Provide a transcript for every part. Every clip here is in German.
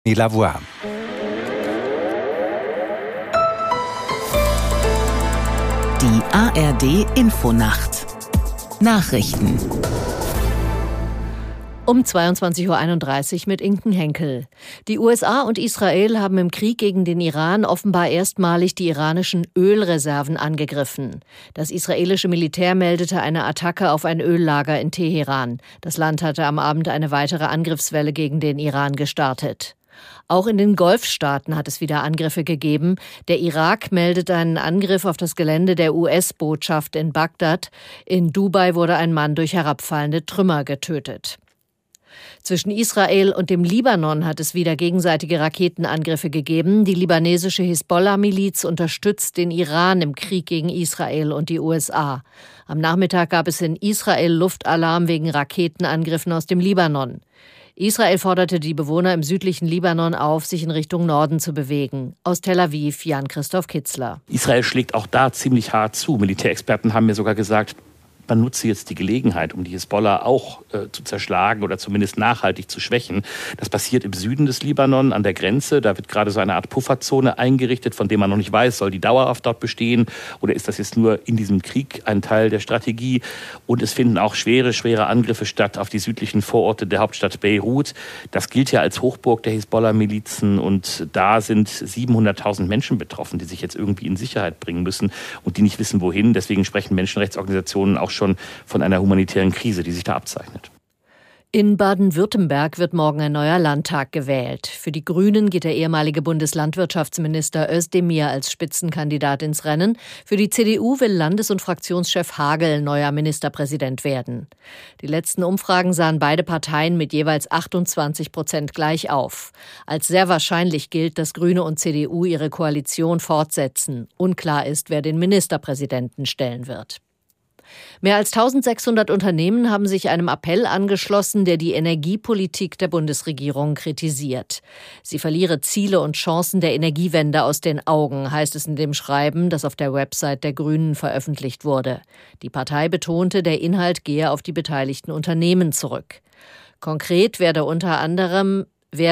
Et la voix. Die ARD-Infonacht. Nachrichten. Um 22:31 Uhr mit Inken Henkel. Die USA und Israel haben im Krieg gegen den Iran offenbar erstmalig die iranischen Ölreserven angegriffen. Das israelische Militär meldete eine Attacke auf ein Öllager in Teheran. Das Land hatte am Abend eine weitere Angriffswelle gegen den Iran gestartet. Auch in den Golfstaaten hat es wieder Angriffe gegeben. Der Irak meldet einen Angriff auf das Gelände der US-Botschaft in Bagdad. In Dubai wurde ein Mann durch herabfallende Trümmer getötet. Zwischen Israel und dem Libanon hat es wieder gegenseitige Raketenangriffe gegeben. Die libanesische Hisbollah-Miliz unterstützt den Iran im Krieg gegen Israel und die USA. Am Nachmittag gab es in Israel Luftalarm wegen Raketenangriffen aus dem Libanon. Israel forderte die Bewohner im südlichen Libanon auf, sich in Richtung Norden zu bewegen. Aus Tel Aviv, Jan-Christoph Kitzler. Israel schlägt auch da ziemlich hart zu. Militärexperten haben mir sogar gesagt, man nutze jetzt die Gelegenheit, um die Hisbollah auch zu zerschlagen oder zumindest nachhaltig zu schwächen. Das passiert im Süden des Libanon an der Grenze. Da wird gerade so eine Art Pufferzone eingerichtet, von der man noch nicht weiß, soll die dauerhaft dort bestehen oder ist das jetzt nur in diesem Krieg ein Teil der Strategie. Und es finden auch schwere Angriffe statt auf die südlichen Vororte der Hauptstadt Beirut. Das gilt ja als Hochburg der Hisbollah-Milizen und da sind 700.000 Menschen betroffen, die sich jetzt irgendwie in Sicherheit bringen müssen und die nicht wissen, wohin. Deswegen sprechen Menschenrechtsorganisationen auch schon von einer humanitären Krise, die sich da abzeichnet. In Baden-Württemberg wird morgen ein neuer Landtag gewählt. Für die Grünen geht der ehemalige Bundeslandwirtschaftsminister Özdemir als Spitzenkandidat ins Rennen. Für die CDU will Landes- und Fraktionschef Hagel neuer Ministerpräsident werden. Die letzten Umfragen sahen beide Parteien mit jeweils 28% gleich auf. Als sehr wahrscheinlich gilt, dass Grüne und CDU ihre Koalition fortsetzen. Unklar ist, wer den Ministerpräsidenten stellen wird. Mehr als 1600 Unternehmen haben sich einem Appell angeschlossen, der die Energiepolitik der Bundesregierung kritisiert. Sie verliere Ziele und Chancen der Energiewende aus den Augen, heißt es in dem Schreiben, das auf der Website der Grünen veröffentlicht wurde. Die Partei betonte, der Inhalt gehe auf die beteiligten Unternehmen zurück. Konkret werden unter anderem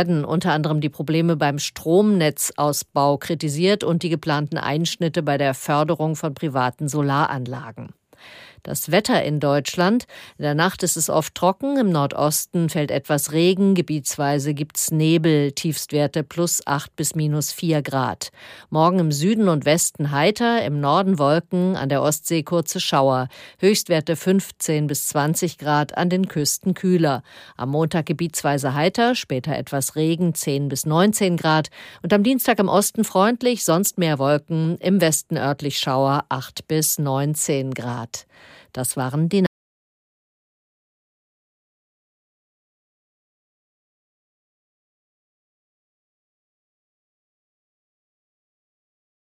die Probleme beim Stromnetzausbau kritisiert und die geplanten Einschnitte bei der Förderung von privaten Solaranlagen. Das Wetter in Deutschland. In der Nacht ist es oft trocken, im Nordosten fällt etwas Regen, gebietsweise gibt's Nebel, Tiefstwerte +8 bis -4 Grad. Morgen im Süden und Westen heiter, im Norden Wolken, an der Ostsee kurze Schauer, Höchstwerte 15 bis 20 Grad, an den Küsten kühler. Am Montag gebietsweise heiter, später etwas Regen, 10 bis 19 Grad und am Dienstag im Osten freundlich, sonst mehr Wolken, im Westen örtlich Schauer, 8 bis 19 Grad. Das waren die